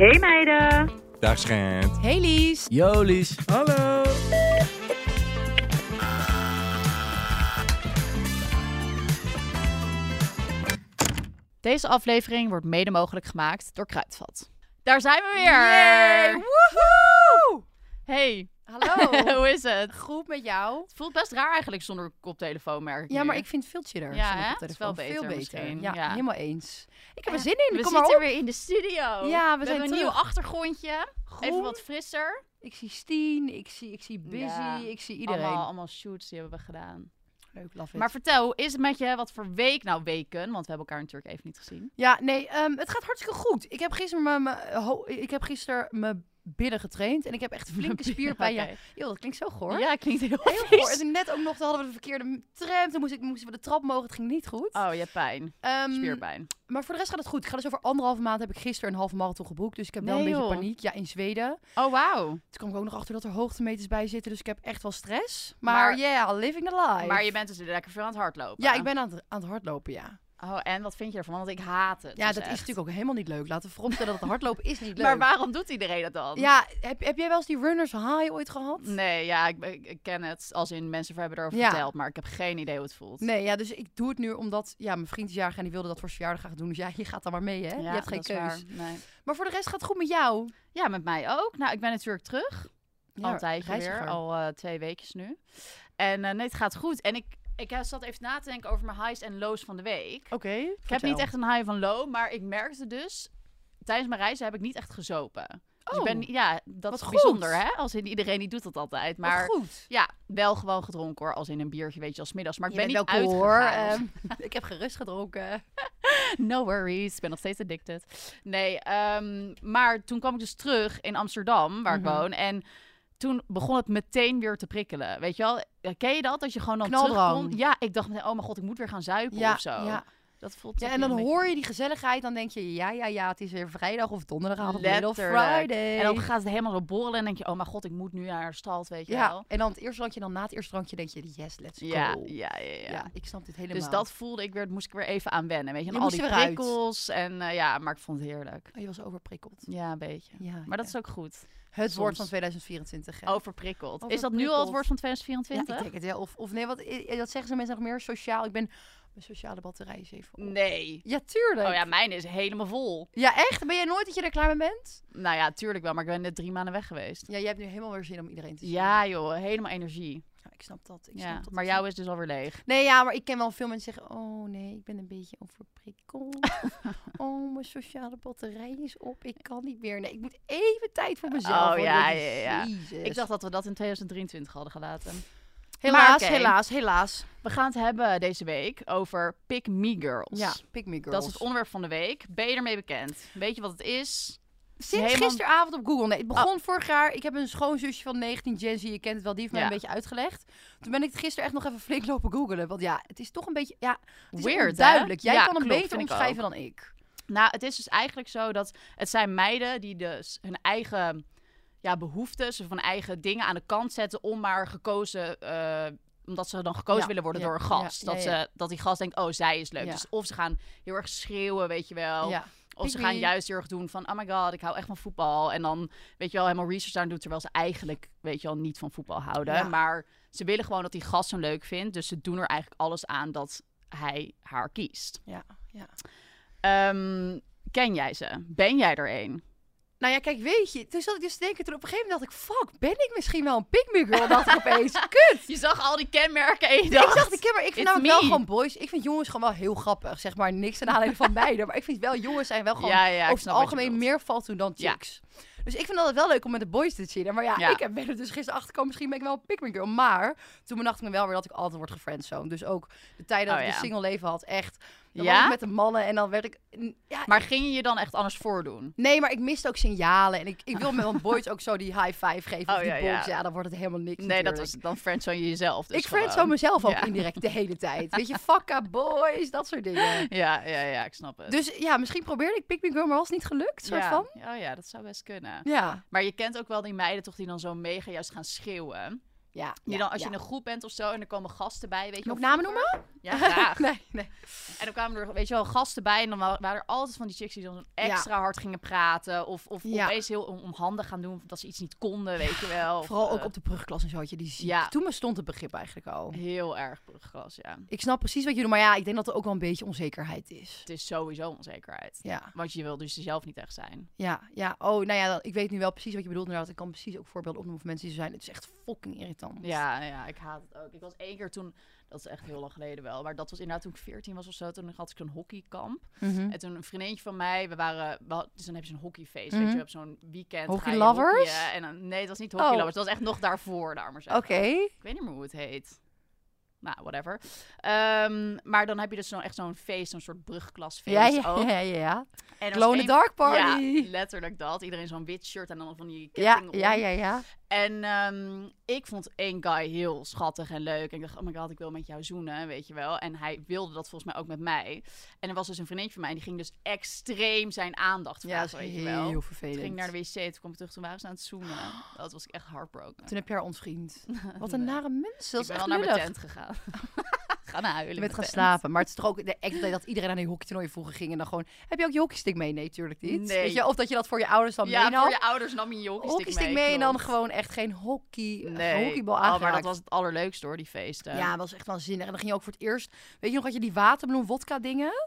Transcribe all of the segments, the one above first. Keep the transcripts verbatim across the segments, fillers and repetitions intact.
Hey meiden. Dag schijnt. Hey Lies. Yo Lies. Hallo. Deze aflevering wordt mede mogelijk gemaakt door Kruidvat. Daar zijn we weer. Yay, woehoe! Hey. Hallo. Hoe is het? Goed met jou? Het voelt best raar eigenlijk zonder koptelefoon, merk ik Ja, nu. maar ik vind het veel chiller. Ja, zonder hè? koptelefoon. Het is wel beter Veel beter. misschien, Ja, ja. helemaal eens. Ik heb er Eh, zin in. We Kom maar zitten op. weer in de studio. Ja, we we zijn hebben een terug. nieuw achtergrondje. Groen. Even wat frisser. Ik zie Steen, ik zie, ik zie Busy, Ja, ik zie iedereen. Allemaal, allemaal shoots die hebben we gedaan. Leuk, love it. Maar vertel, hoe is het met je? Wat voor week? Nou, weken, want we hebben elkaar natuurlijk even niet gezien. Ja, nee, um, het gaat hartstikke goed. Ik heb gisteren mijn, mijn, ho- ik heb gisteren mijn billen getraind en ik heb echt flinke spierpijn. Oké. Ja, joh, dat klinkt zo goor. Ja, klinkt heel, Heel vies. goor. En toen net ook nog, toen hadden we de verkeerde tram. Toen moest ik, moesten we de trap mogen. Het ging niet goed. Oh, je hebt pijn. Um, Spierpijn. Maar voor de rest gaat het goed. Ik ga dus over anderhalve maand heb ik gisteren een halve marathon geboekt. Dus ik heb wel Nee, een beetje joh. paniek. Ja, in Zweden. Oh, wauw. Toen kwam ik ook nog achter dat er hoogtemeters bij zitten. Dus ik heb echt wel stress. Maar Maar- ja, yeah, living the life. Maar je bent dus lekker veel aan het hardlopen. Ja, ik ben aan het, aan het hardlopen, ja. Oh, en wat vind je ervan? Want ik haat het. Ja, dus dat echt. is natuurlijk ook helemaal niet leuk. Laten we vooropstellen dat het hardlopen is niet leuk. Maar waarom doet iedereen dat dan? Ja, heb, heb jij wel eens die runners high ooit gehad? Nee, ja, ik, ik, ik ken het. Als in mensen hebben erover Ja. verteld. Maar ik heb geen idee hoe het voelt. Nee, ja, dus ik doe het nu omdat ja, mijn vriend is jarig en die wilde dat voor zijn verjaardag gaan doen. Dus ja, je gaat dan maar mee, hè? Ja, je hebt geen dat is keus. waar. Nee. Maar voor de rest gaat het goed met jou. Ja, met mij ook. Nou, ik ben natuurlijk terug. Ja, al een tijdje reiziger. weer. Al uh, twee weekjes nu. En uh, nee, het gaat goed. En ik, ik zat even na te denken over mijn highs en lows van de week. Oké, Ik heb niet echt een high van low, maar ik merkte dus... Tijdens mijn reizen heb ik niet echt gezopen. Dus Oh, ik ben, ja, dat wat is goed. bijzonder, hè? Als in iedereen die doet dat altijd. Maar Maar goed. ja, wel gewoon gedronken hoor. Als in een biertje, weet je, als middags. Maar ik Je ben bent niet wel cool, hoor. uitgegaan. Ehm, ik heb gerust gedronken. No worries, ik ben nog steeds addicted. Nee, um, maar toen kwam ik dus terug in Amsterdam, waar Mhm. ik woon. En toen begon het meteen weer te prikkelen. Weet je wel? Ken je dat? Dat je gewoon dan Knaldrang. terugkomt? Ja, ik dacht meteen, oh mijn god, ik moet weer gaan zuipen Ja, of zo. ja. Dat voelt Ja, toch en dan een beetje- hoor je die gezelligheid, dan denk je, ja, ja, ja, het is weer vrijdag of donderdagavond, middle of Letterlijk. Friday. En dan gaat het helemaal zo borrelen en denk je, oh mijn god, ik moet nu naar de stad, weet je ja, wel. en dan het eerste drankje, dan na het eerste drankje denk je, yes, let's go. Ja, ja, ja, ja. Ja, ik snap dit helemaal. Dus dat voelde ik weer, moest ik weer even aan wennen, weet je. En Je al moest die er weer uit. prikkels en uh, ja, maar ik vond het heerlijk. Oh, je was overprikkeld. Ja, een beetje. Ja, Maar dat ja. is ook goed. het soms. woord van tweeduizend vierentwintig. Hè? Overprikkeld. Is dat nu al het Overprikkeld. woord van Ja, tweeduizend vierentwintig? ik denk het wel. Of, of nee, wat, eh, dat zeggen ze mensen nog meer sociaal. Ik ben mijn sociale batterij is even op. Nee. Ja, tuurlijk. Oh ja, mijn is helemaal vol. Ja, echt? Ben jij nooit dat je er klaar mee bent? Nou ja, tuurlijk wel, maar ik ben net drie maanden weg geweest. Ja, jij hebt nu helemaal weer zin om iedereen te zien. Ja joh, helemaal energie. Ja, ik snap dat. Ik Ja. snap dat. Maar Ik jou snap- is dus alweer leeg. Nee, ja, maar ik ken wel veel mensen zeggen... Oh nee, ik ben een beetje overprikkeld. Oh, mijn sociale batterij is op. Ik kan niet meer. Nee, ik moet even tijd voor mezelf. Oh, hoor. ja, Jezus. ja, ja. Ik dacht dat we dat in tweeduizend drieëntwintig hadden gelaten. Helaas, Maar oké. helaas, helaas. We gaan het hebben deze week over Pick Me Girls. Ja, pick me girls. Dat is het onderwerp van de week. Ben je ermee bekend? Weet je wat het is? Sinds helemaal- gisteravond op Google. Nee, het begon vorig jaar. Ik heb een schoonzusje van negentien, Gen Z. Je kent het wel, die heeft mij Ja. een beetje uitgelegd. Toen ben ik het gisteren echt nog even flink lopen googelen. Want ja, het is toch een beetje... Ja, het is Weird, duidelijk. hè? Jij Ja, kan hem klopt, beter vind ik omschrijven dan ik. Nou, het is dus eigenlijk zo dat het zijn meiden die dus hun eigen ja, behoeftes of hun eigen dingen aan de kant zetten om maar gekozen... eh, omdat ze dan gekozen Ja, willen worden ja, door een gast. ja, ja, dat, ja. Ze, dat die gast denkt, oh, zij is leuk. Ja. Dus of ze gaan heel erg schreeuwen, weet je wel. Ja. Of Pick ze gaan me. juist heel erg doen van, oh my god, ik hou echt van voetbal. En dan, weet je wel, helemaal research aan doen, terwijl ze eigenlijk, weet je wel, niet van voetbal houden. Ja. Maar ze willen gewoon dat die gast zo leuk vindt. Dus ze doen er eigenlijk alles aan dat hij haar kiest. Ja, ja. Ehm, ken jij ze? Ben jij er een? Nou ja, kijk, weet je, toen zat ik dus te denken, toen op een gegeven moment dacht ik, fuck, ben ik misschien wel een pick-me girl? Dacht ik opeens, kut! Je zag al die kenmerken en je Ik dacht... dacht, ik, heb er, ik vind it's namelijk wel me. gewoon boys, ik vind jongens gewoon wel heel grappig, zeg maar, niks ten aanleiding van beide. Maar ik vind wel, jongens zijn wel gewoon Ja, ja, ik over snap het wat je algemeen bedoelt. meer valt toen dan Ja. chicks. Dus ik vind het altijd wel leuk om met de boys te chillen. Maar ja, Ja. ik heb- ben er dus gisteren achtergekomen, misschien ben ik wel een pick-me girl. Maar toen bedacht ik me wel weer dat ik altijd word gefriendzoned. Dus ook de tijden dat Oh, ik ja. een single leven had, echt. Dan Ja? was ik met de mannen en dan werd ik... Ja, Maar ging je je dan echt anders voordoen? nee, maar ik miste ook signalen. En ik, ik wil met mijn boys ook zo die high five geven. Oh, of die ja, box. ja. Ja, dan wordt het helemaal niks Nee, dat natuurlijk. was dan friendzone je jezelf dus Ik friendzone gewoon. mezelf ook Ja. indirect de hele tijd. Weet je, fuck up boys, dat soort dingen. Ja, ja, ja, ik snap het. Dus ja, misschien probeerde ik Pick Me Girl, maar was niet gelukt, soort ja. van. Oh ja, dat zou best kunnen. Ja. Maar je kent ook wel die meiden toch die dan zo mega juist gaan schreeuwen. Ja, Die ja, dan, als ja. je in een groep bent of zo en er komen gasten bij, weet je Mag wel. ik namen vroeger- noemen? Ja, graag. Nee, nee. En dan kwamen er, weet je wel, gasten bij en dan wa- waren er altijd van die chicks die dan zo extra hard gingen praten. Of, of Ja. opeens heel on- onhandig gaan doen, dat ze iets niet konden, weet je wel. Of, Vooral ook eh, op de brugklas en zo had je die ziek. ja. Toen bestond het begrip eigenlijk al. Heel erg brugklas, ja. Ik snap precies wat je doet, maar ja, ik denk dat er ook wel een beetje onzekerheid is. Het is sowieso onzekerheid. Ja, Want je wil dus zelf niet echt zijn. ja, ja. Oh, nou ja, dan, ik weet nu wel precies wat je bedoelt inderdaad. Ik kan precies ook voorbeelden opnoemen van mensen die zo zijn. Het is echt fucking irritant. Ja, ja, ik haat het ook. Ik was één keer toen, dat is echt heel lang geleden wel, maar dat was inderdaad toen ik veertien was of zo. Toen had ik zo'n hockeykamp. Mhm. En toen een vriendinnetje van mij, we waren, we had- dus dan heb je zo'n hockeyfeest, Mhm. weet je, op zo'n weekend. ga Hockey je lovers? hockeyen. En dan, nee, het was niet hockey Oh. lovers, het was echt nog daarvoor, daar maar Oké. zeggen. Ik weet niet meer hoe het heet. Nou, whatever. Ehm, maar dan heb je dus zo echt zo'n feest, zo'n soort brugklasfeest Ja, ja, ook. ja, ja, ja. En er was Glow in the één- dark party. Ja, letterlijk dat. Iedereen zo'n wit shirt en dan van die Ja, ketting ja, om. ja, ja. En ehm, ik vond één guy heel schattig en leuk. En ik dacht, oh my god, ik wil met jou zoenen, weet je wel. En hij wilde dat volgens mij ook met mij. En er was dus een vriendinnetje van mij, die ging dus extreem zijn aandacht Ja, vragen, dat is weet je wel. heel Toen vervelend. ging ik naar de wc, toen kwam ik terug, toen waren ze aan het zoenen. Dat was ik echt heartbroken. Toen heb je haar ontvriend. Wat een Nee. nare mensen. Dat ik is ben echt wel naar mijn lullig. tent gegaan. Ga naar huilen. Je in bent mijn gaan tent. slapen. Maar het is toch ook de act dat iedereen aan die hockeytoernooi vroeger ging. En dan gewoon, heb je ook je hockeystick mee? Nee, tuurlijk niet. Nee. Weet je? Of dat je dat voor je ouders dan Ja, meenam. voor je ouders nam je je hockeystick, Hockeystick mee en dan klopt. gewoon echt geen hockey, Nee. hockeybal Oh, aangeraakt. maar dat was het allerleukste hoor, die feesten. Ja, dat was echt waanzinnig. En dan ging je ook voor het eerst... Weet je nog, had je die waterbloem vodka dingen?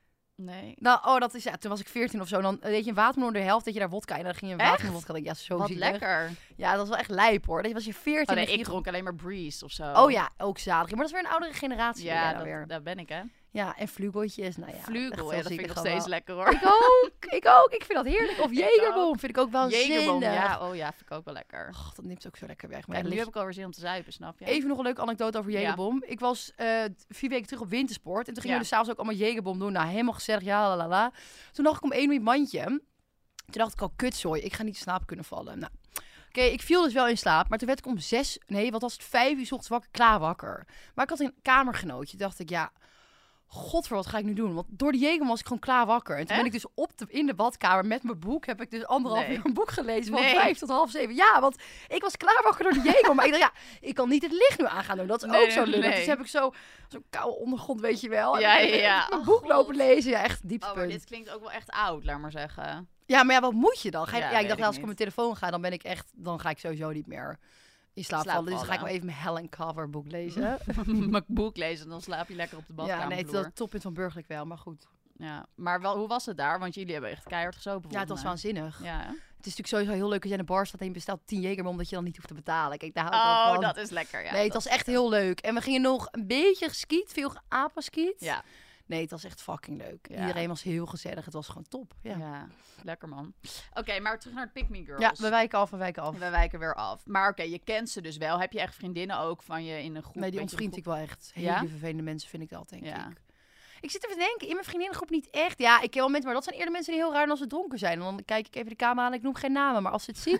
Nee. Nou, oh, dat is... Ja, toen was ik veertien of zo. Dan deed je een waterbloem de helft, dat je daar vodka in. En dan ging je een Echt? waterbloem vodka drinken. Ja, zo Wat zielig. lekker. Ja, dat was wel echt lijp hoor. Dat was je veertien. Oh, en nee, dan ging ik je dronk alleen maar Breeze of zo. gewoon- Oh ja, ook zalig. Maar dat is weer een oudere generatie. ben jij Ja, dan dat, weer. daar ben ik hè. Ja, en vlugotjes. Nou ja, echt Vlugel, veel ja, dat vind ik zielig nog steeds allemaal. lekker hoor. Ik ook, ik ook. Ik vind dat heerlijk. Of Jägerboom vind ik ook wel Jägerboom, zinnig. ja, oh ja, vind ik ook wel lekker. Och, dat neemt ook zo lekker weg. Maar Kijk, ja, nu ligt- heb ik alweer zin om te zuipen, snap je? Even nog een leuke anekdote over Ja. Jägerboom. Ik was eh, vier weken terug op wintersport. En toen gingen Ja. we dus s'avonds ook allemaal Jägerboom doen. Nou, helemaal gezellig. Ja, la la la. Toen dacht ik om één uur mandje. Toen dacht ik al, kutzooi. Ik ga niet in slaap kunnen vallen. Nou, oké, ik viel dus wel in slaap. Maar toen werd ik om zes, nee, wat was het? Vijf uur 's ochtends wakker, klaar wakker. Maar ik had een kamergenootje. Toen dacht ik, ja... Godver, wat ga ik nu doen? Want door de Jägerboom was ik gewoon klaar wakker. En toen ben ik dus op de, in de badkamer met mijn boek. Heb ik dus anderhalf Nee. uur een boek gelezen van Nee. vijf tot half zeven. Ja, want ik was klaar wakker door de Jägerboom. Maar ik dacht, ja, ik kan niet het licht nu aan gaan doen. Dat is Nee, ook zo lullig. nee. Dus heb ik zo zo'n koude ondergrond, weet je wel. En Ja, dan ja, ja. heb ik Mijn Oh, boek God. lopen lezen. Ja, echt Oh, dieptepunt. maar dit klinkt ook wel echt oud, laat maar zeggen. Ja, maar ja, wat moet je dan? Ga je, Ja, ja, ik weet dacht, ik als ik op niet. mijn telefoon ga, dan ben ik echt, dan ga ik sowieso niet meer in slaap, Slaap vallen. Dus dan ga ik wel vallen. even mijn Helen Cover boek lezen. Mijn boek lezen, dan slaap je lekker op de ja, badkamervloer. nee, het is het toppunt van burgerlijk wel, maar goed. Ja, maar wel, hoe was het daar? Want jullie hebben echt keihard gesopen. Ja, het was volgens mij. waanzinnig. Ja, hè? Het is natuurlijk sowieso heel leuk als je in de bar staat en je bestelt tien Jägerboom, dat je dan niet hoeft te betalen. Kijk, daar hou ik wel Oh, van. dat is lekker. Ja, nee, het dat was is echt lekker. heel leuk. En we gingen nog een beetje geskiet, veel apenskiet. Ja, Nee, het was echt fucking leuk. Ja. Iedereen was heel gezellig. Het was gewoon top. Ja, ja. ja. lekker man. Oké, maar terug naar de Pick Me Girls. we wijken af, we wijken af. We wijken weer af. Maar oké, je kent ze dus wel. Heb je echt vriendinnen ook van je in een groep? Nee, die weet je, een ontvriend ik wel echt. Hele Ja? vervelende mensen vind ik dat, denk Ja. ik. Ik zit even te denken, in mijn vriendinnengroep niet echt. Ja, ik ken wel mensen, maar dat zijn eerder mensen die heel raar als ze dronken zijn. En dan kijk ik even de camera aan en ik noem geen namen. Maar als ze het ziet,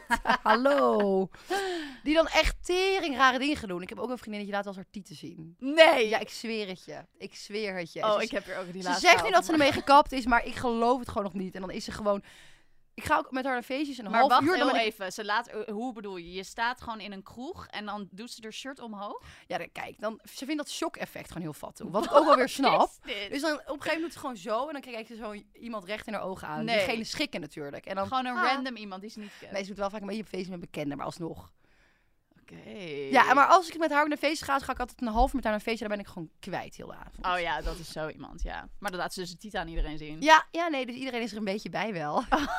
hallo. Die dan echt tering rare dingen gaan doen. Ik heb ook een vriendinnetje laten als haar tieten zien. Nee! Ja, ik zweer het je. Ik zweer het je. oh, Ze- ik heb er ook die Ze laatste zegt nu gehad. dat ze ermee gekapt is, maar ik geloof het gewoon nog niet. En dan is ze gewoon... Ik ga ook met haar naar feestjes een Maar half wacht uur. Dan heel ben ik... even. Ze laat, eh, hoe bedoel je? Je staat gewoon in een kroeg en dan doet ze haar shirt omhoog? Ja, dan, kijk, dan, ze vindt dat shock-effect gewoon heel fat toe. Wat ik ook wel weer snap. Wat is dit? Dus dan op een gegeven moment doet ze gewoon zo. En dan kijkt ze zo iemand recht in haar ogen aan. Nee. Diegene schikken natuurlijk. En dan, Gewoon een ah. random iemand die ze niet kent. Nee, ze doet wel vaak een beetje op feestjes met bekenden, maar alsnog. Oké. Ja, maar als ik met haar naar feest ga, ga ik altijd een half uur met haar naar een feestje. Dan ben ik gewoon kwijt heel de avond. Oh ja, dat is zo iemand, ja. Maar dan laat ze dus de titel aan iedereen zien. Ja, ja, nee, dus iedereen is er een beetje bij wel.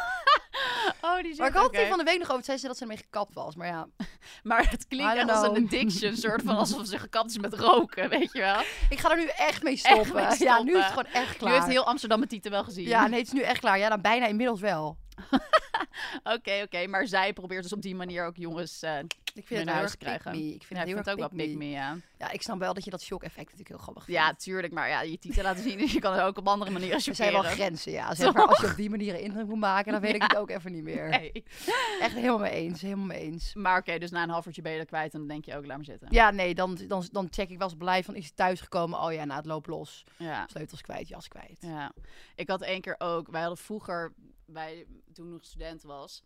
Oh, die Maar ik zegt, had oké. het van de week nog over. Zei ze dat ze ermee gekapt was. Maar ja, Maar het I klinkt don't echt als een know. addiction, soort van alsof ze gekapt is met roken, weet je wel. ik ga er nu echt mee stoppen. mee Ja, nu is het stoppen. gewoon echt Nu klaar. heeft heel Amsterdam met titel wel gezien. Ja, nee, het is nu echt klaar. Ja, dan bijna inmiddels wel. Oké, oké. Maar zij probeert dus op die manier ook jongens uh, Ik vind in het heel huis erg te krijgen. pick me. Ik vind ja, het ik heel vind het ook erg wel pick pick me, ja. Ja, ik snap wel dat je dat shock-effect natuurlijk heel grappig vindt. Ja, tuurlijk. Maar ja, je titel laten zien, je kan het ook op andere manieren Er zijn shockeren. wel grenzen, ja. Zeg maar, als je op die manier een indruk moet maken, dan weet ik Ja. het ook even niet meer. Nee. Echt helemaal mee eens, helemaal mee eens. Maar oké, dus na een half uurtje ben je er kwijt en dan denk je ook, laat maar zitten. Ja, nee, dan, dan, dan check ik wel eens blij van, is hij thuisgekomen? Oh ja, nou, het loopt los. Ja. Sleutels kwijt, jas kwijt. Ja, ik had één keer ook, wij hadden vroeger, bij, toen ik nog student was,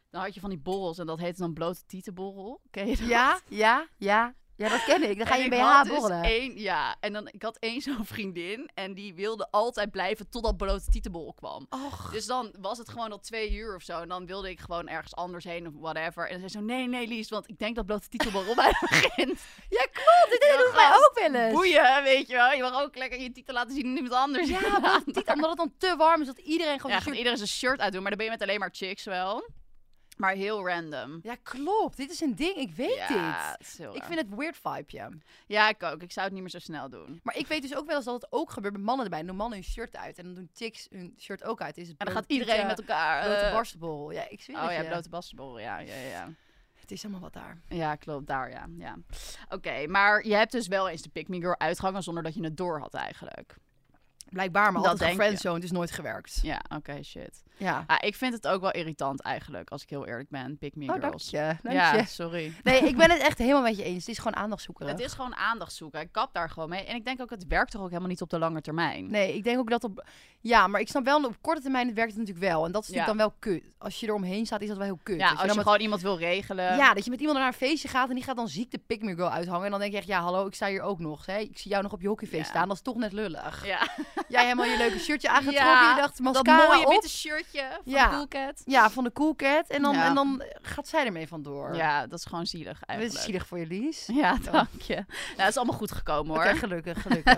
Dan had je van die borrels en dat heette dan blote tietenborrel. Ken je dat? Ja, ja, ja. Ja, dat ken ik. Dan ga je En B ik H had dus borrelen. één, ja, en dan, ik had één zo'n vriendin en die wilde altijd blijven totdat blote tietenborrel kwam. Och. Dus dan was het gewoon al twee uur of zo. En dan wilde ik gewoon ergens anders heen of whatever. En dan zei ze zo, nee, nee, Lies, want ik denk dat blote tietenborrel bijna begint. Ja, klopt. Dit Ja, doen wij gast, ook wel eens. Boeien, weet je wel. Je mag ook lekker je titel laten zien aan iemand anders. Ja, maar niet omdat het dan te warm is dat iedereen gewoon Ja, zijn gaat shirt... iedereen zijn shirt uitdoen, maar dan ben je met alleen maar chicks wel. Maar heel random. Ja, klopt. Dit is een ding. Ik weet ja, dit. het is heel Ik raar. vind het weird vibeje. Ja, ik ook. Ik zou het niet meer zo snel doen. Maar ik weet dus ook wel eens dat het ook gebeurt met mannen erbij. Dan doen mannen hun shirt uit. En dan doen chicks hun shirt ook uit. Is het En dan blote gaat iedereen tieten, met elkaar... blote eh, barstenbol. Ja, ik zweer Oh het ja, je. blote basketbal. Ja, ja, ja. Het is allemaal wat daar. Ja, klopt. Daar, ja. ja. Oké, maar je hebt dus wel eens de Pick Me Girl uitgehangen zonder dat je het door had eigenlijk. Blijkbaar, maar Dat altijd denk je. gefriendzoned is nooit gewerkt. Ja, oké, shit. Ja. Ah, ik vind het ook wel irritant eigenlijk, als ik heel eerlijk ben. Pick Me Oh, dank Girls. je. Dank ja, je. sorry. Nee, ik ben het echt helemaal met je eens. Het is gewoon aandacht zoeken. Het is gewoon aandacht zoeken. Ik kap daar gewoon mee. En ik denk ook, het werkt toch ook helemaal niet op de lange termijn. Nee, ik denk ook dat op... Ja, maar ik snap wel, op korte termijn het werkt het natuurlijk wel. En dat is natuurlijk Ja. dan wel kut. Als je er omheen staat, is dat wel heel kut. Ja, Dat als je dan met- gewoon iemand wil regelen. Ja, dat je met iemand naar een feestje gaat en die gaat dan ziek de Pick Me Girl uithangen. En dan denk je echt, ja, hallo, ik sta hier ook nog. Hè? Ik zie jou nog op je hockeyfeest Ja. staan. Dat is toch net lullig. Ja. Jij helemaal je leuke shirtje aangetrokken. Ja, je dacht, Dat mascara mooie op. witte shirtje van Ja. de Cool Cat. Ja, van de Cool Cat. En dan, Ja. en dan gaat zij ermee vandoor. Ja, dat is gewoon zielig Dat eigenlijk. is zielig voor je, Lies. Ja, dank je. Nou, het is allemaal goed gekomen hoor. Oké, gelukkig, gelukkig.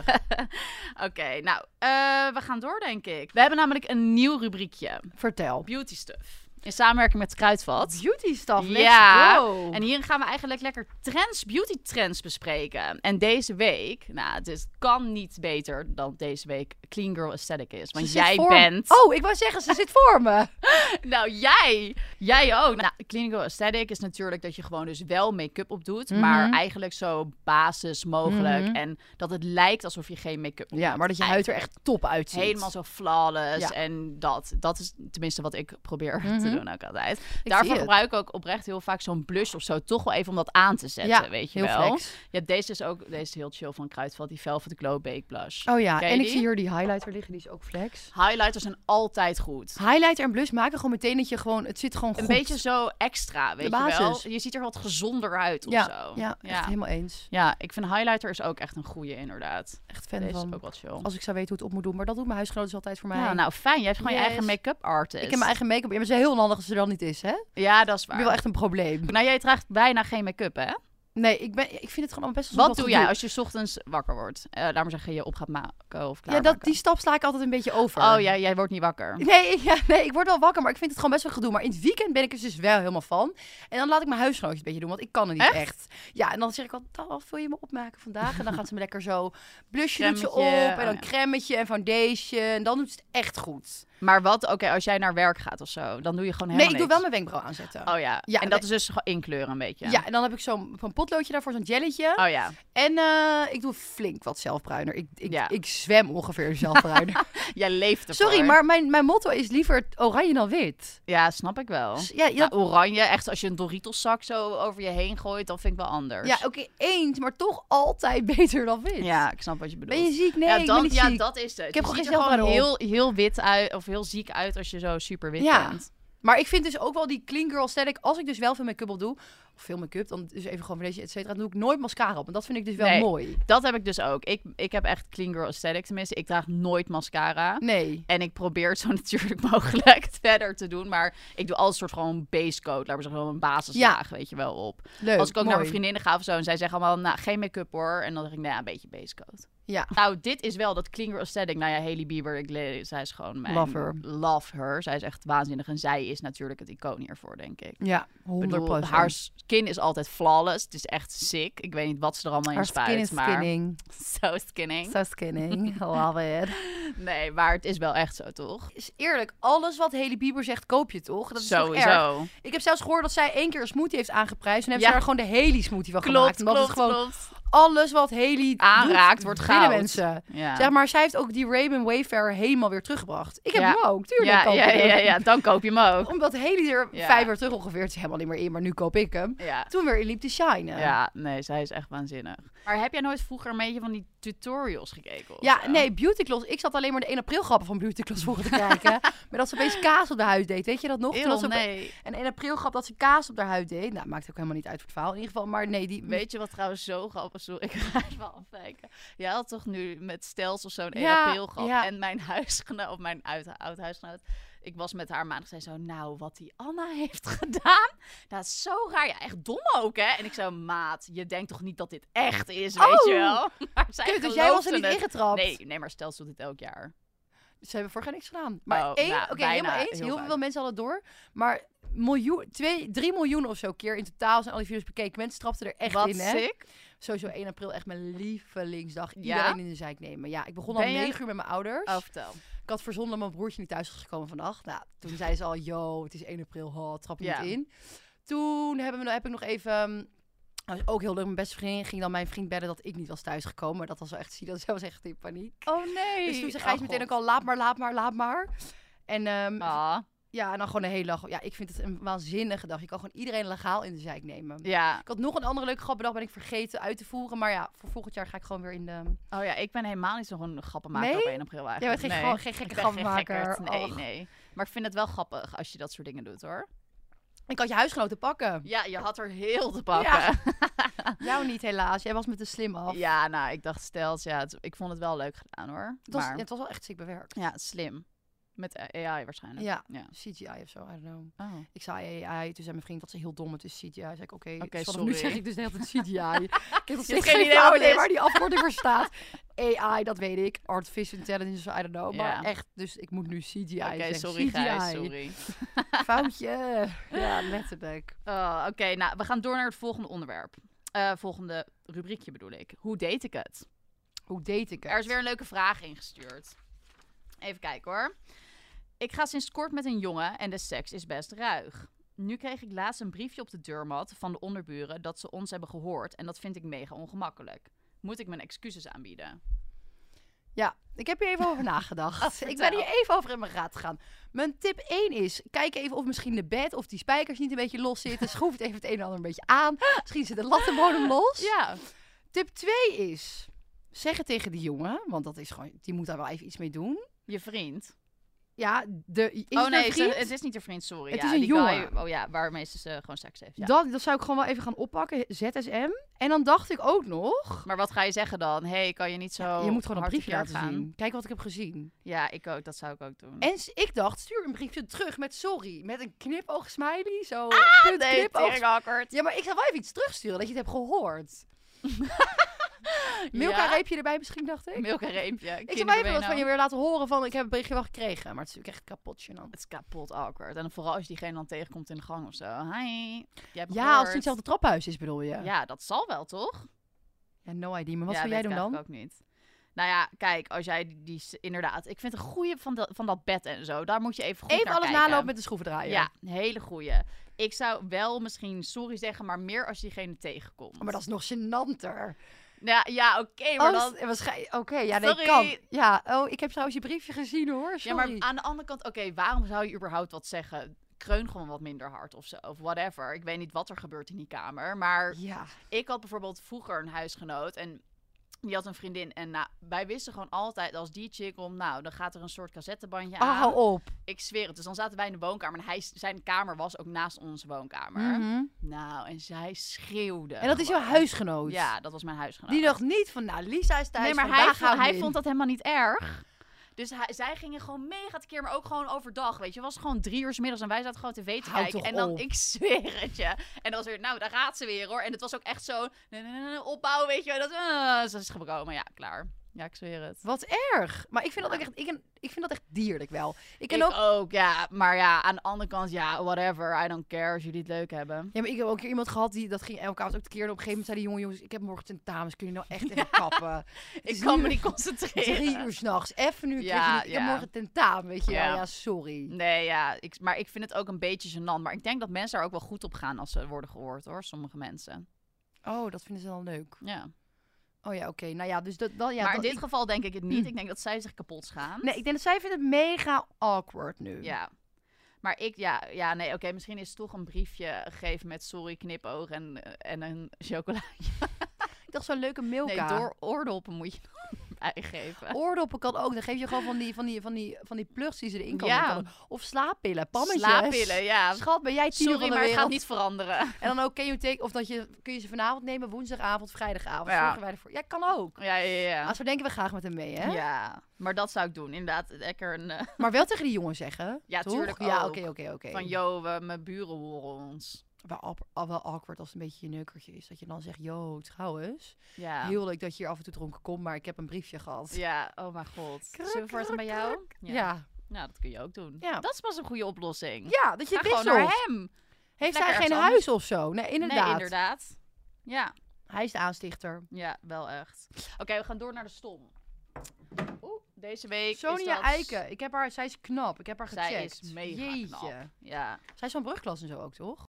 Oké, nou, eh, we gaan door denk ik. We hebben namelijk een nieuw rubriekje. Vertel. Beauty Stuff. In samenwerking met Kruidvat. Beauty stuff, let's Ja, go. En hierin gaan we eigenlijk lekker trends, beauty trends bespreken. En deze week, nou, het is, kan niet beter dan deze week Clean Girl Aesthetic is. Want Ze zit jij voor me. bent... Oh, ik wou zeggen, ze zit voor me. Nou, jij! Jij ook! Nou, Clean Girl Aesthetic is natuurlijk dat je gewoon dus wel make-up op doet. Mhm. Maar eigenlijk zo basis mogelijk. Mhm. En dat het lijkt alsof je geen make-up op Ja, hebt. maar dat je huid er echt top uitziet. Helemaal zo flawless. Ja. En dat, dat is tenminste wat ik probeer Mhm. te doen ook altijd. Ik Daarvoor zie het. gebruik ik ook oprecht heel vaak zo'n blush of zo. Toch wel even om dat aan te zetten, Ja, weet je heel wel. flex. Je hebt deze is ook, deze is heel chill van Kruidvat. Die Velvet Glow Bake Blush. Oh ja, Ken je en ik die? zie hier die highlighter liggen, die is ook flex. Highlighters zijn altijd goed. Highlighter en blush maken gewoon meteen dat je gewoon, het zit gewoon Een goed. beetje zo extra, weet De je wel. basis. Je ziet er wat gezonder uit of ja, zo. ja, echt helemaal eens. Ja, ik vind highlighter is ook echt een goeie inderdaad. Echt fan Deze is van. ook wat chill. Als ik zou weten hoe het op moet doen, maar dat doet mijn huisgenoot dus altijd voor mij. Ja, nou fijn. Jij hebt gewoon je Yes. eigen make-up artist. Ik heb mijn eigen make-up. Ja, maar het is heel handig als ze er dan niet is, hè? Ik Ja, dat is waar. heb wel echt een probleem. Nou, jij draagt bijna geen make-up, hè? Nee, ik, ben, ik vind het gewoon best wel Wat doe gedoe. jij als je 's ochtends wakker wordt? Uh, laat maar zeggen, je op gaat maken of Ja, klaarmaken. dat, die stap sla ik altijd een beetje over. Oh, ja, jij wordt niet wakker. Nee, ik- ja, nee, ik word wel wakker, maar ik vind het gewoon best wel gedoe. Maar in het weekend ben ik er dus wel helemaal van. En dan laat ik mijn huisgenootje een beetje doen, want ik kan het niet Echt? echt. Ja, en dan zeg ik altijd, oh, wil je me opmaken vandaag? En dan gaat ze me lekker zo blushje doet ze op. Cremmetje, En dan oh ja. cremmetje en foundation. En dan doet ze het echt goed. Maar wat, oké, als jij naar werk gaat of zo, dan doe je gewoon Nee, helemaal ik doe wel niks. mijn wenkbrauw aanzetten. Oh ja, Ja, en dat nee. is dus gewoon inkleuren een beetje. Ja, en dan heb ik zo'n zo'n potloodje daarvoor, zo'n jelletje. Oh ja, En eh, ik doe flink wat zelfbruiner. Ik, ik, Ja. ik zwem ongeveer zelfbruiner. jij leeft ervoor. Sorry, maar mijn, mijn motto is liever oranje dan wit. Ja, snap ik wel. Dus ja, ja, Ja, oranje, echt als je een Doritos zak zo over je heen gooit, dan vind ik wel anders. ja oké, eens, maar toch altijd beter dan wit. Ja, ik snap wat je bedoelt. Ben je ziek? Nee, ja, ik dan, ben niet ja, ziek. dat is het. Ik heb Je gewoon ziet geen er gewoon zelfbruiner heel, heel wit uit of heel ziek uit als je zo super wit Ja. bent. Maar ik vind dus ook wel die clean girl aesthetic, als ik dus wel veel make-up op doe, of veel make-up, dan dus even gewoon foundation, et cetera, dan doe ik nooit mascara op. En dat vind ik dus wel Nee. mooi. Dat heb ik dus ook. Ik, ik heb echt clean girl aesthetic tenminste. Ik draag nooit mascara. Nee. En ik probeer het zo natuurlijk mogelijk verder te doen. Maar ik doe altijd een soort gewoon base coat. Laten we zeggen, gewoon een basislaag, weet je wel, op. Leuk, Als ik ook mooi. naar mijn vriendinnen ga of zo en zij zeggen allemaal, nou, geen make-up hoor. En dan zeg ik, nou ja, een beetje base coat. Ja. Nou, dit is wel dat clean girl aesthetic. Nou ja, Hailey Bieber, ik, le- zij is gewoon mijn... Love her. Love her. Zij is echt waanzinnig. En zij is natuurlijk het icoon hiervoor, denk ik. Ja, Ik honderd bedoel, procent. haar skin is altijd flawless. Het is echt sick. Ik weet niet wat ze er allemaal in Haar spuit. skin is maar skinning. so skinning. So skinning. Love it. Nee, maar het is wel echt zo, toch? Is eerlijk, alles wat Hailey Bieber zegt, koop je toch? Dat is toch erg? Sowieso. Ik heb zelfs gehoord dat zij één keer een smoothie heeft aangeprijsd. En hebben Ja. ze daar gewoon de Hailey smoothie van Klopt, gemaakt. Omdat klopt, het gewoon klopt. alles wat Hailey Aanraakt, doet, wordt willen goud. mensen. Ja. Zeg maar, zij heeft ook die Raven Wayfarer helemaal weer teruggebracht. Ik heb Ja. hem ook, tuurlijk. ja, koop ja, ik hem. ja, ja, dan koop je hem ook. Omdat Hailey er Ja. vijf jaar terug ongeveer, het is helemaal niet meer in, maar nu koop ik hem. Ja. Toen weer in liep te shinen. ja, nee, zij is echt waanzinnig. Maar heb jij nooit vroeger een beetje van die tutorials gekeken? of Ja, zo? nee, Beauty Gloss. Ik zat alleen maar de één april grappen van Beauty Gloss vroeger te kijken. Maar dat ze opeens kaas op de huid deed. Weet je dat nog? Toen Eeuw, was ze ope- nee. Een één april grap dat ze kaas op haar huid deed. Nou, maakt ook helemaal niet uit voor het verhaal in ieder geval. Maar nee, die... Weet je wat trouwens zo grappig is? Sorry, ik ga even afwijken. Jij had toch nu met Stels of zo'n één Ja, april gehad. ja. En mijn huisgenoot, of mijn uit, oud-huisgenoot, ik was met haar maandag, zei zo, nou, wat die Anna heeft gedaan, dat is zo raar. Ja, echt dom ook, hè? En ik zo, maat, je denkt toch niet dat dit echt is, weet Oh! je wel? Maar zij Kut, dus jij was er geloofde niet het. ingetrapt? Nee, nee, maar Stels doet dit elk jaar. Ze hebben vorig jaar niks gedaan. Maar Oh, één, nou, oké, bijna helemaal eens. heel Heel vaak. veel mensen hadden het door. Maar miljoen, twee, drie miljoen of zo keer in totaal zijn al die video's bekeken. Mensen trapten er echt Wat in, hè? sick. Sowieso één april echt mijn lievelingsdag. Ja? Iedereen in de zijk nemen. Ja, ik begon Ben al je- negen uur met mijn ouders. Oh, vertel. Ik had verzonnen dat mijn broertje niet thuis was gekomen vannacht. Nou, toen zei ze al, yo, het is één april, ho, trap je Ja. niet in. Toen hebben we, heb ik nog even... Dat was ook heel leuk. Mijn beste vriendin ging dan mijn vriend bellen dat ik niet was thuisgekomen. Maar dat was wel echt zielig. Zij was echt in paniek. Oh, nee. Dus toen zei Gijs meteen ook al, laat maar, laat maar, laat maar. En ehm, Ah, ja, en dan gewoon een hele dag. Ja, ik vind het een waanzinnige dag. Je kan gewoon iedereen legaal in de zijk nemen. ja. Ik had nog een andere leuke grap bedacht, ben ik vergeten uit te voeren. Maar ja, voor volgend jaar ga ik gewoon weer in de... Oh ja, ik ben helemaal niet zo'n grappenmaker Nee? op één april Jij eigenlijk. bent geen, nee. gra- geen gekke Ik ben geen grappenmaker. gekkerd. Nee, Och. nee. Maar ik vind het wel grappig als je dat soort dingen doet, hoor. Ik had je huisgenoten pakken. Ja, je had er heel te pakken. Ja. Ja, Jou niet helaas. Jij was met de slim af. nou, ik dacht stelt, ja, het- ik vond het wel leuk gedaan, hoor. Het was, maar, het was wel echt ziek bewerkt. ja, slim. Met A I waarschijnlijk. Ja. ja. C G I of zo, I don't know. Oh. Ik zei A I, toen zei mijn vriend dat ze heel dom, het is C G I. Zei ik, oké, Oké, vanaf sorry. nu zeg ik dus de hele tijd C G I. Ik heb nog hebt steeds geen geen idee wat flauw het idee is. waar die afkorting voor staat. A I, dat weet ik. Artificial Intelligence, I don't know. Maar Ja. echt, dus ik moet nu C G I Oké, zeggen. sorry C G I. Gijs, sorry. Foutje. Ja, letterlijk. Oh, Oké, nou, we gaan door naar het volgende onderwerp. Eh, volgende rubriekje bedoel ik. Hoe date ik het? Hoe date ik het? Er is weer een leuke vraag ingestuurd. Even kijken hoor. Ik ga sinds kort met een jongen en de seks is best ruig. Nu kreeg ik laatst een briefje op de deurmat van de onderburen dat ze ons hebben gehoord en dat vind ik mega ongemakkelijk. Moet ik mijn excuses aanbieden? Ja, ik heb hier even over nagedacht. Oh, Ik ben vertel. hier even over in mijn raad gegaan. Mijn tip één is, kijk even of misschien de bed of die spijkers niet een beetje los zitten. Schroef het even het een en ander een beetje aan. Misschien zit de lattenbodem los. Ja. Tip twee is, zeg het tegen die jongen, want dat is gewoon, die moet daar wel even iets mee doen. Je vriend. Ja, de, is oh het nee, een ze- vriend? het is niet je vriend, sorry. Het ja, is een die jongen. Guy, oh ja, waarmee ze eh, gewoon seks heeft. Ja. Dat, dat zou ik gewoon wel even gaan oppakken, Z S M. En dan dacht ik ook nog, Maar wat ga je zeggen dan? hey, kan je niet zo je moet gewoon een hard briefje tekeer laten gaan? zien. Kijk wat ik heb gezien. Ja, ik ook. Dat zou ik ook doen. En s- ik dacht, stuur een briefje terug met sorry. Met een knipoog smiley. Zo, Ah, punt, nee, knipoog. tering awkward. Ja, maar ik zou wel even iets terugsturen dat je het hebt gehoord. Milka Ja? reepje erbij misschien, dacht ik. Milk en reepje. Ik zou wel even wat van je weer laten horen van, ik heb het berichtje wel gekregen. Maar het is natuurlijk echt kapot gênant. Het is kapot awkward. En vooral als je diegene dan tegenkomt in de gang of zo. Hi. Je hebt Ja, als het niet hetzelfde trappenhuis is, bedoel je? Ja, Ja, dat zal wel, toch? no idea. Maar wat ja, zou jij weet doen ik dan? eigenlijk ook niet. Nou ja, kijk, als jij die, die s- inderdaad... Ik vind een goeie van, dat van dat bed en zo. Daar moet je even goed Even naar alles kijken. nalopen met de schroevendraaier. Ja, een hele goeie. Ik zou wel misschien sorry zeggen, maar meer als je diegene tegenkomt. Oh, maar dat is nog gênanter. Ja, ja oké, maar Als, dan... waarschijnlijk- Oké, ja, nee, Sorry. kan. Ja, oh, ik heb trouwens je briefje gezien hoor. Ja, Sorry. maar aan de andere kant, oké, waarom zou je überhaupt wat zeggen? Kreun gewoon wat minder hard of zo, of whatever. Ik weet niet wat er gebeurt in die kamer, maar Ja. ik had bijvoorbeeld vroeger een huisgenoot en die had een vriendin. En nou, wij wisten gewoon altijd, als die chick komt, nou, dan gaat er een soort cassettebandje Oh, aan. hou op. Ik zweer het. Dus dan zaten wij in de woonkamer en hij, zijn kamer was ook naast onze woonkamer. Mhm. Nou, en zij schreeuwde. En dat is jouw gewoon. huisgenoot. Ja, dat was mijn huisgenoot. Die dacht niet van, nou, Lisa is thuis. Nee, maar vandaag hij, gaan vond, we hij in. vond dat helemaal niet erg. Dus hij, zij gingen gewoon mega tekeer, maar ook gewoon overdag, weet je. Het was gewoon drie uur 's middags en wij zaten gewoon tv te Hou kijken. toch En dan, op. ik zweer het je. En dan was weer, nou, daar gaat ze weer, hoor. En het was ook echt zo, nee, nee, nee, nee, opbouw, weet je. Dat, uh, ze is gebroken, ja, klaar. Ja, ik zweer het. Wat erg. Maar ik vind dat ook echt, ik, ik vind dat echt dierlijk wel. Ik ken Ik ook... ook... ja. Maar ja, aan de andere kant, ja, whatever. I don't care als jullie het leuk hebben. Ja, maar ik heb ook een keer iemand gehad die dat ging elke avond ook tekeer. En op een gegeven moment zei die jongen, jongens, ik heb morgen tentamens. Kun je nou echt even kappen? Het Ik is kan nu me niet concentreren. Drie uur s'nachts. Even nu. Ja, Ja, ik heb ja. morgen tentamen, weet je wel. Ja. Ja, sorry. Nee, ja. Ik, maar ik vind het ook een beetje gênant. Maar ik denk dat mensen er ook wel goed op gaan als ze worden gehoord, hoor. Sommige mensen. Oh, dat vinden ze dan leuk. Ja. Oh ja, oké. Nou ja, dus dat... dat ja, maar dat, in dit ik- geval denk ik het niet. Ik denk dat zij zich kapot schaamt. Nee, ik denk dat zij vindt het mega awkward nu. Ja. Maar ik, ja, ja nee, oké, misschien is het toch een briefje gegeven met sorry, knipoog en, eh, en een chocola. Ik dacht zo'n leuke Milka. Nee, door oordoppen moet je nog bijgeven. Oordoppen kan ook. Dan geef je gewoon van die, van die, van die, van die plugs die ze erin kan Ja. doen. Of slaappillen, pammetjes. Slaappillen, ja. Schat, ben jij tien Sorry, van de maar het wereld? gaat niet veranderen. En dan ook kun je, take, of dat je, kun je ze vanavond nemen, woensdagavond, vrijdagavond. Ja. Zorgen wij ervoor. Ja, kan ook. Ja, ja, ja. Als we denken we graag met hem mee, hè? Ja, maar dat zou ik doen. Inderdaad, lekker een... eh, Maar wel tegen die jongen zeggen. Ja, toch? tuurlijk Ja, ook. oké, oké, oké. van, yo, we, mijn buren horen ons. Wel, ap- al wel awkward als het een beetje je neukertje is. Dat je dan zegt, yo, trouwens. Ja. Heel leuk dat je hier af en toe dronken komt, maar ik heb een briefje gehad. Ja, oh mijn god. Krak, Zullen we voor het dan bij krak, jou? Ja. Nou, dat kun je ook doen. Ja. Dat is pas een goede oplossing. Ja, dat je Ga het gewoon wisselt. naar hem. Heeft Lekker hij geen ergens huis of zo? Nee, inderdaad. Nee, inderdaad. Ja, Hij is de aanstichter. ja, wel echt. Oké, we gaan door naar de stom. Oeh, deze week Sonia is dat... Eiken. Ik heb haar, zij is knap. Ik heb haar gecheckt. Zij is mega Jeetje. knap. Ja. Zij is van brugklas en zo ook, toch?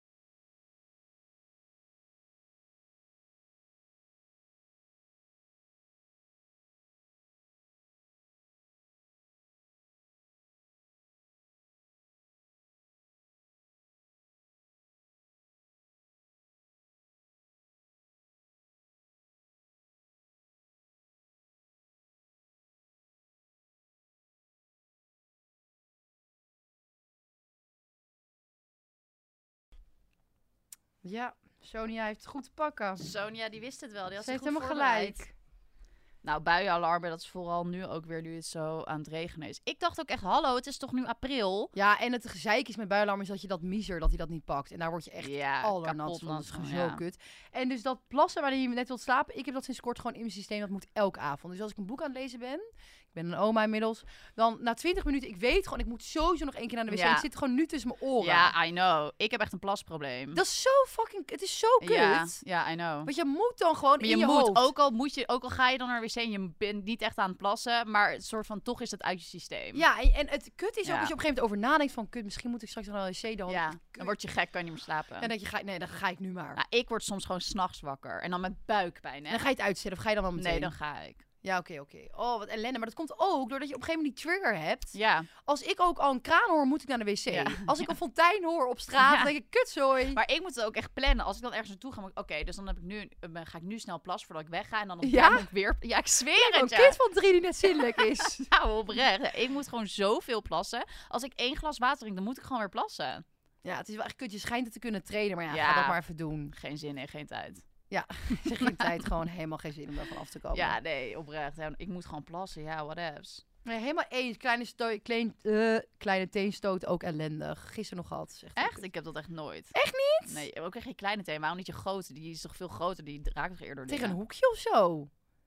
Ja, Sonia heeft het goed te pakken. Sonia, die wist het wel. Die had Ze zich heeft goed helemaal voorbereid. gelijk. Nou, buienalarmen, dat is vooral nu ook weer, nu het zo aan het regenen is. Ik dacht ook echt, hallo, het is toch nu april? Ja, en het gezeik is met buienalarm is dat je dat miezer, dat hij dat niet pakt. En daar word je echt Ja, allernat kapot van. Dat nat is gewoon van, zo ja. kut. En dus dat plassen waarin je net wilt slapen, ik heb dat sinds kort gewoon in mijn systeem. Dat moet elke avond. Dus als ik een boek aan het lezen ben, ik ben een oma inmiddels, dan na twintig minuten, ik weet gewoon, ik moet sowieso nog één keer naar de wc. Ja. Het zit gewoon nu tussen mijn oren. Ja, I know. Ik heb echt een plasprobleem. Dat is zo fucking, het is zo kut. Ja, ja, I know. Want je moet dan gewoon Maar in je, je moet, hoofd. ook al, moet je, ook al ga je dan naar de wc en je bent niet echt aan het plassen, maar het soort van, toch is het uit je systeem. Ja, en, en het kut is ook Ja. als je op een gegeven moment over nadenkt van, kut, misschien moet ik straks nog naar de wc dan. Ja, dan word je gek, kan je niet meer slapen. En dan denk je, ga, nee, dan ga ik nu maar. Nou, ik word soms gewoon 's nachts wakker en dan met buikpijn, En hè. dan ga je het uitzetten of ga je dan wel meteen? Nee, dan ga ik. Ja, oké, oké. Oh, wat ellende. Maar dat komt ook doordat je op een gegeven moment die trigger hebt. Ja, Als ik ook al een kraan hoor, moet ik naar de wc. Ja. Als ik een fontein hoor op straat, Ja. dan denk ik, kutzooi. maar ik moet het ook echt plannen. Als ik dan ergens naartoe ga, moet ik, oké, dus dan heb ik nu, eh, ga ik nu snel plassen voordat ik wegga. En dan op Ja? moet ik weer... Ja, ik zweer Een het, ja. kind van drie die net zinnelijk is. Nou, oprecht. Ja, ik moet gewoon zoveel plassen. Als ik één glas water drink, dan moet ik gewoon weer plassen. Ja, het is wel echt kut. Je schijnt het te kunnen trainen, maar ja, Ja. ga dat maar even doen. Geen zin in, geen tijd. Zeg je tijd gewoon helemaal geen zin om daarvan af te komen. Ja, nee, oprecht. Ja, ik moet gewoon plassen. Ja, whatevs. Nee, helemaal eens. Kleine, sto- klein, eh, kleine teenstoot, ook ellendig. Gisteren nog gehad. Zegt hij. Echt? Ik heb dat echt nooit. Echt niet? Nee, ook echt geen kleine thee. Waarom niet je grote? Die is toch veel groter? Die raakt toch eerder Tegen dingen? een hoekje of zo?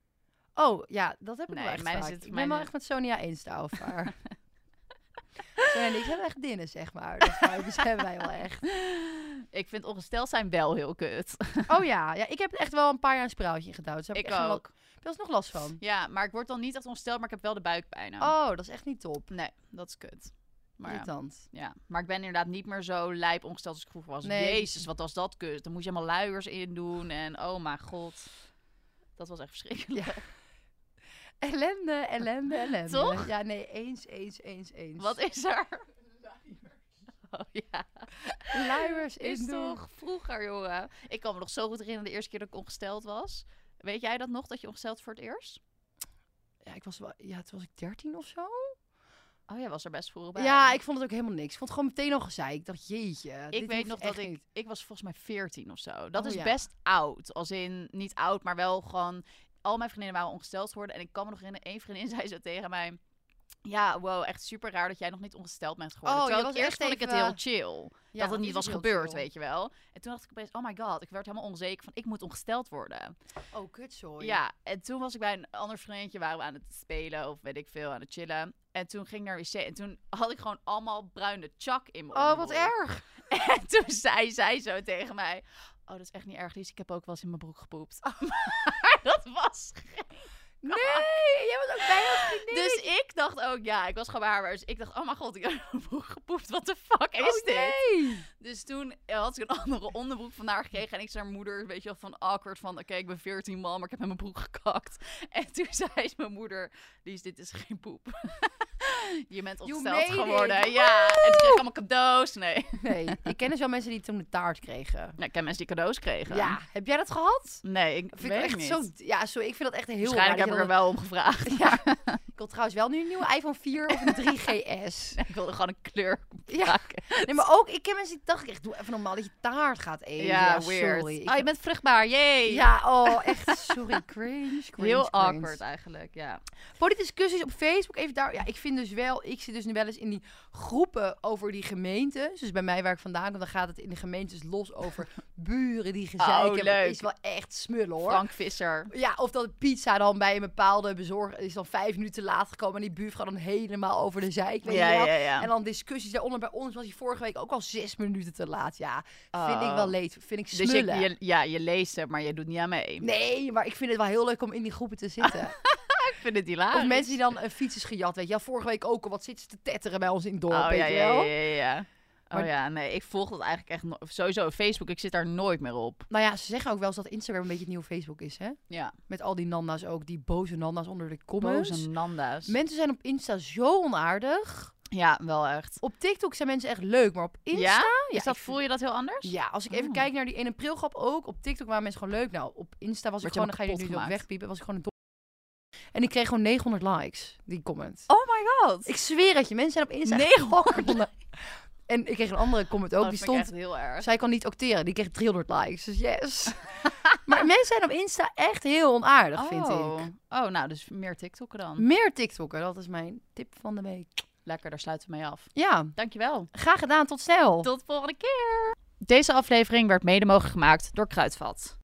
Oh, ja, dat heb ik Nee, wel echt mijn is vaak. het- Ik mijn- ben wel echt met Sonia eens daarover. Sonia en ik hebben echt dinnen, zeg maar. Dat vibes hebben wij wel echt. Ik vind ongesteld zijn wel heel kut. Oh ja, ja, ik heb echt wel een paar jaar een spiraaltje ingedouwd. Dus daar heb Ik echt wel- ook. Heb je alsnog last van? Ja, maar ik word dan niet echt ongesteld, maar ik heb wel de buikpijn. Oh, dat is echt niet top. Nee, dat is kut. Maar ja, Irritant. ja, maar ik ben inderdaad niet meer zo lijp ongesteld als ik vroeger was. Nee. Jezus, wat was dat kut. Dan moest je allemaal luiers in doen en oh mijn god. Dat was echt verschrikkelijk. Ja. Ellende, ellende, ellende. Toch? Ja, nee, eens, eens, eens, eens. Wat is er? Oh ja. Luiers Is in doen. toch vroeger, jongen. Ik kan me nog zo goed herinneren de eerste keer dat ik ongesteld was. Weet jij dat nog, dat je ongesteld voor het eerst? Ja, ik was wel, ja, toen was ik dertien of zo. Oh, jij was er best vroeg bij. Ja, ik vond het ook helemaal niks. Ik vond het gewoon meteen al gezeik. Ik dacht, jeetje. Ik weet nog dat ik... Niet. Ik was volgens mij veertien of zo. Dat Oh, is ja. best oud. Als in, niet oud, maar wel gewoon... Al mijn vriendinnen waren ongesteld geworden. En ik kan me nog herinneren, één vriendin zei zo tegen mij... Ja, wow, echt super raar dat jij nog niet ongesteld bent geworden. Oh, Terwijl je ik was eerst echt vond ik het even- heel chill. Ja, dat het niet is was ook heel gebeurd, chill. weet je wel. En toen dacht ik opeens, oh my god, ik werd helemaal onzeker van... Ik moet ongesteld worden. Oh, kutzooi. Ja, en toen was ik bij een ander vriendje, waren we aan het spelen of weet ik veel, aan het chillen. En toen ging ik naar wc en toen had ik gewoon allemaal bruine chak in mijn Oh, wat onderbroek. erg. En toen zei zij zo tegen mij, oh, dat is echt niet erg, Lies, ik heb ook wel eens in mijn broek gepoept. Maar dat was... Nee, jij was ook bij als vriendin. Dus ik dacht ook, ja, ik was gewoon bij haar. Dus ik dacht, oh mijn god, ik heb een broek gepoept. Wat de fuck is oh, dit? nee. Dus toen had ik een andere onderbroek van haar gekregen. En ik zei haar moeder, een beetje van awkward van... Oké, okay, ik ben veertien man, maar ik heb met mijn broek gekakt. En toen zei mijn moeder, Lies, dit is geen poep. Je bent ontsteld geworden. It. Ja, en toen kreeg ik allemaal cadeaus. Nee. Nee, ik ken dus wel mensen die toen de taart kregen. Ja, ik ken mensen die cadeaus kregen. Ja, heb jij dat gehad? Nee, ik Vind weet ik echt niet. zo, ja, zo, ik vind dat echt heel Waarschijnlijk raar. heb ik er wel om gevraagd. Ja, ik wil trouwens wel nu een nieuwe iPhone vier of een drie G S. Ik wilde gewoon een kleur Ja. maken. Nee, maar ook, ik ken mensen die dachten, echt, doe even normaal dat je taart gaat eten. Ja, Ja, weird. sorry. Ik Oh, je bent vruchtbaar, yay! Ja, oh, echt, sorry, cringe, cringe, Heel cringe. awkward eigenlijk, ja. Politiediscussies op Facebook, even daar, ja, ik vind dus wel, ik zit dus nu wel eens in die groepen over die gemeentes. Dus bij mij waar ik vandaan kom, dan gaat het in de gemeentes los over buren die gezeik Oh, hebben. leuk. Dat is wel echt smullen, hoor. Frank Visser. Ja, of dat de pizza dan bij een bepaalde bezorger is dan vijf minuten laat gekomen en die buurvrouw dan helemaal over de zeik. Weet Ja, je wel? ja, ja. En dan discussies daaronder. Bij ons was hij vorige week ook al zes minuten te laat. Ja, Oh. vind ik wel leed. Vind ik Dus smullen. je, je, ja, je leest het, maar je doet niet aan mee. Nee, maar ik vind het wel heel leuk om in die groepen te zitten. Ik vind het hilarisch. Of mensen die dan een fiets is gejat, weet je. Ja, vorige week ook al wat zitten ze te tetteren bij ons in het dorp, Oh, weet ja, je ja, wel. ja, ja, ja. Oh Maar- ja, nee, ik volg dat eigenlijk echt no- sowieso. Facebook, ik zit daar nooit meer op. Nou ja, ze zeggen ook wel eens dat Instagram een beetje het nieuwe Facebook is, hè. Ja, Met al die nanda's ook, die boze nanda's onder de comments. boze nanda's. Mensen zijn op Insta zo onaardig. Ja, wel echt. Op TikTok zijn mensen echt leuk, maar op Insta... Ja? Ja, Is dat, ik voel je dat heel anders? Ja, als ik even Oh. kijk naar die één april grap ook. Op TikTok waren mensen gewoon leuk. Nou, op Insta was ik Werd je gewoon, dan ga je helemaal nu zo kapot wegpiepen, was ik gewoon een dom. En ik kreeg gewoon negenhonderd likes, die comment. Oh my god. Ik zweer het je, mensen zijn op Insta negenhonderd. En ik kreeg een andere comment ook, Oh, die dat vind ik stond... echt heel erg. Zij kan niet acteren, die kreeg driehonderd likes, dus yes. Maar mensen zijn op Insta echt heel onaardig, vind Oh. ik. Oh, nou, dus meer TikTokken dan. Meer TikTokken, dat is mijn tip van de week. Lekker, daar sluiten we mee af. Ja, Dankjewel. graag gedaan, tot snel. Tot de volgende keer. Deze aflevering werd mede mogelijk gemaakt door Kruidvat.